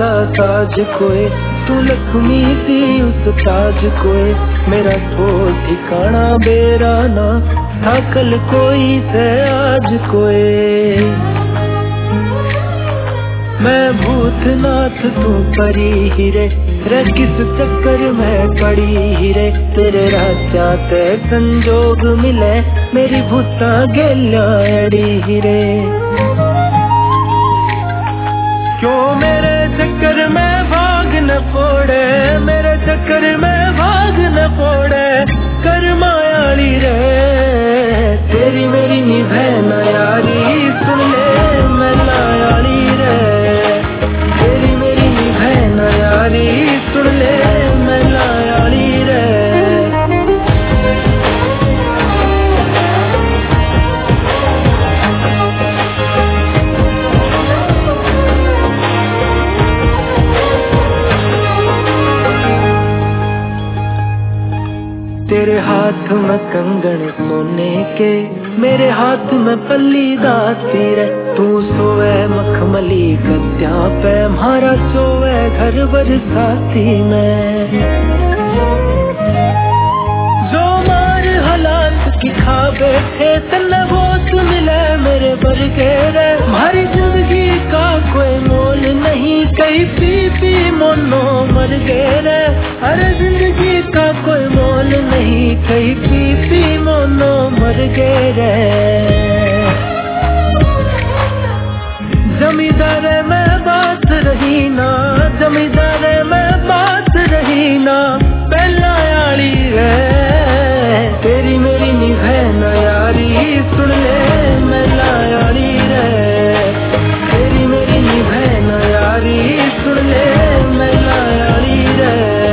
सा साज कोई, तू लक्ष्मी सी उस ताज कोई, मेरा ठोर ठिकाना बेराना था कल कोई से आज कोई। मैं भूतनाथ तू परी हिरे, रे किस चक्कर में पड़ी हिरे, तेरे रास्ता ते संजोग मिले, मेरी भूता गेल्या अड़ी हिरे। क्यों मेरे चक्कर में भाग न फोड़े, मेरे चक्कर में भाग न फोड़े, कर मायाली रे, तेरी मेरी निभे न यारी, सुन ले मैं लायाली रे, तेरी मेरी निभे न यारी, सुन ले मैं लायाली रे। तेरे हाथ में कंगन सोने के, मेरे हाथ में पल्ली दाती रे, तू सोए मखमली गद्या पे, म्हारा सोए घर बरसाती में। जो मार हालात की खा बैठे तन्ने वो सुन ले मेरे बरगे रे, हमारी जिंदगी का कोई मोल नहीं, कहीं पी पी मोनो मर गए रे, अरे जिंदगी का कोई मोल नहीं, कहीं पी पी मोनो मर गए रे। जमींदार में बात रही ना, जमींदार में बात रही ना, पहला यारी रे, तेरी मेरी निभे न यारी, सुन ले मैं लायारी रे, तेरी मेरी निभे न यारी, सुन ले मैं लायारी रे।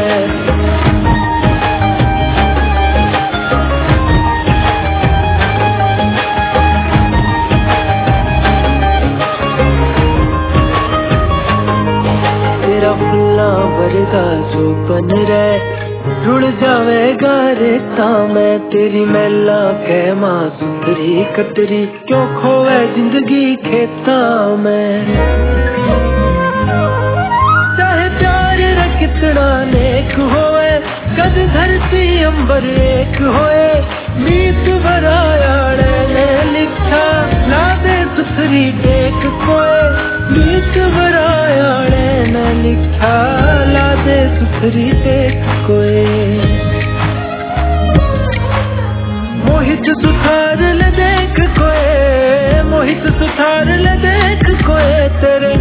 तेरा फुल्ला वर्गा जो बन रे, रुड़ जावेगा रेता में, तेरी मैला कह मां सुंदरी कतरी, क्यों खोए जिंदगी खेता में। चाहे प्यार रे कितना नेक होए, कद धरती अंबर एक होए, मीत भरा यारे ने लिखा, ला दे सुथरी देख कोए, मीत भरा यारे ने लिखा, ला दे सुथरी देख कोए। मोहित सुथार ले देख कोए, मोहित सुथार ले देख कोए, तेरे